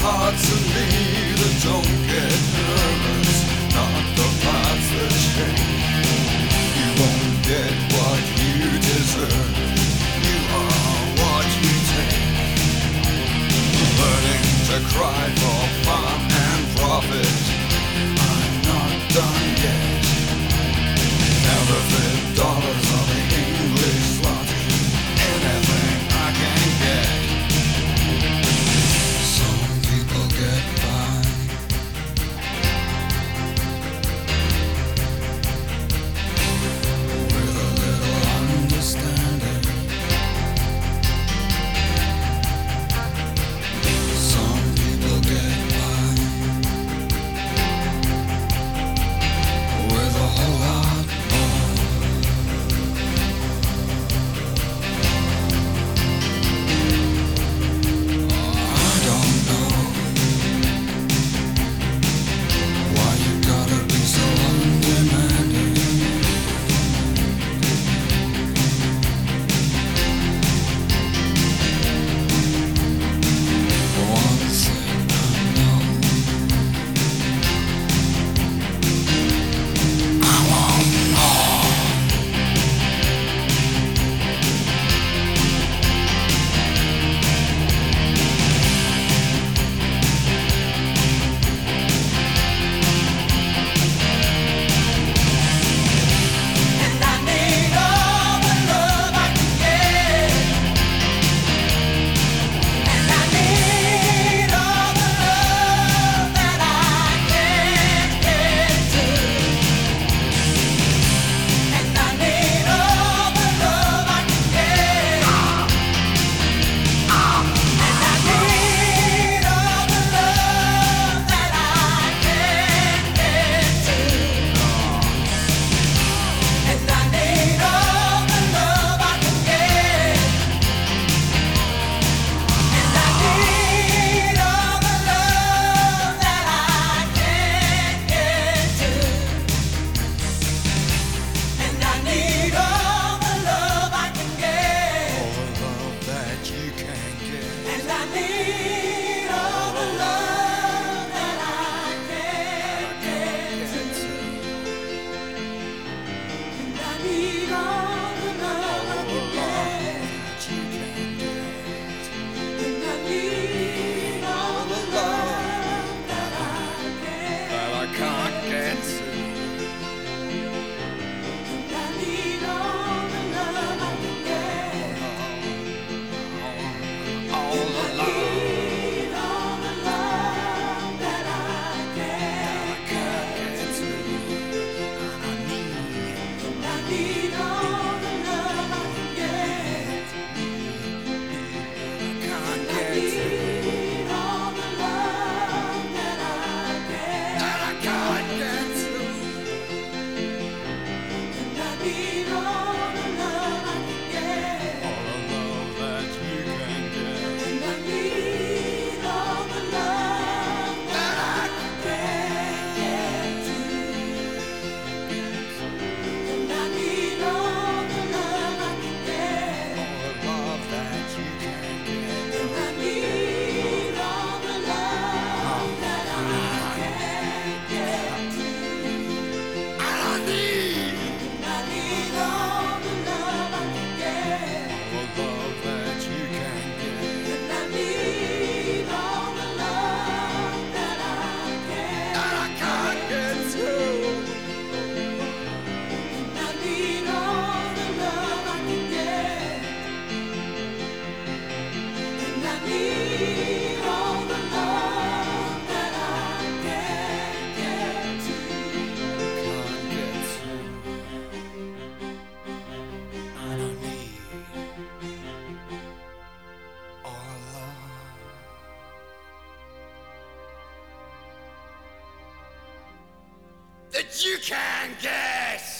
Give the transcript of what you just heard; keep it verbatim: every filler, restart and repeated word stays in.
parts of me that don't get nervous, not the parts that shake. You won't get what you deserve. You are what you take. Learning to cry for fun and profit. I'm not done yet. Counterfeit dollars on the English zloty. Anything I can get. Some people get by with a little understanding. Some people get by with a whole lot more. I don't know why you gotta be so undemanding. One thing I know, I want more. And I need all the love I can get. And I need all the love that I can get to. And I need all the love I can get. And I need all the love that I can get to. And I need all the love I can get. And I need all the love that I can get to. And I need all the love I can get. All the love that you can get. And I need all the love that I can get to. And I need all the love I can get. And I need all the love that I can. That I can't get to. And I need all the love I can get. All the love. Need all the love that I can get to. And I need all the love I can get. And I need all the love that I can. That I can't get to. And I need all the love I can get. All the love that you can get. And I need all the love that I can get to. And I need all the love I can get. All the love that you can get. And I need all the love that I can get to. And I need. And I need all the love I can get. All the love that you can get. And I need all the love that I can. That I can't get to. And I need all the love I can get. And I need all the love that I can get to. Can't get to. And I need all the love that you can get.